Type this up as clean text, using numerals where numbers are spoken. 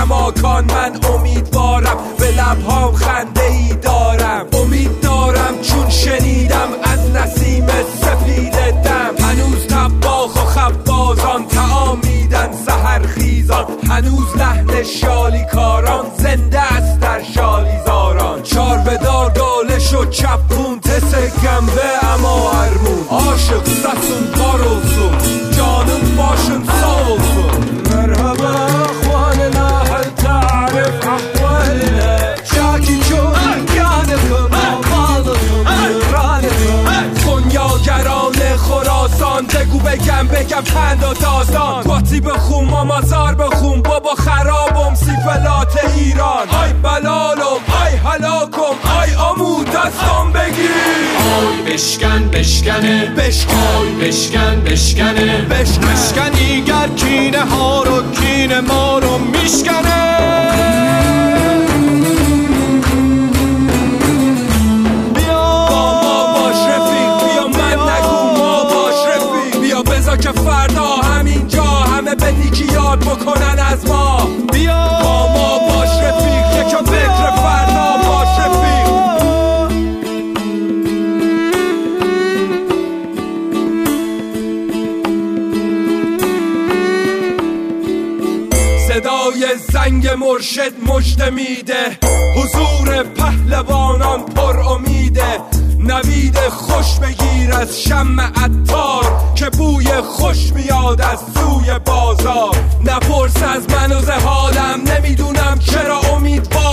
کماکان من امیدوارم، به لبهام خنده ای دارم. امید دارم چون شنیدم از نسیم سفید دم، هنوز طباخ و خبازان طعام میدن سحرخیزان، هنوز لحن شالیکاران زنده است در شالیزاران. چار بدار دالش و چپون تس گنبه اما ارمون، عاشق سسون بارولسون جانم باشن سالسون. مرحبا اخواننا هل تعرف احوالنا، شاکی چون یادکم آمالتون رانتون. کنیاگران خراسان بگو بگم پند و داستان، قاطی بخون مامازار بخون بابا خرابم سیفلات ایران. آی بلالم آی هلاکم آی آمو دستم بگیر. آی بشکن بشکنه آی بشکن بشکنه بشکنی گر کینه ها رو کینه ما رو میشکنه. که فردا همینجا همه به نیکی یاد بکنن از ما. بیا با ما باش رفیق، یکم فکر فردا باش رفیق. صدای زنگ مرشد مژده میده، حضور پهلوانان پر امیده. نوید خوش بگیر از شمع عطار که بوی خوش میاد از سوی بازار. نپرس از من و زهالم، نمیدونم چرا امیدوار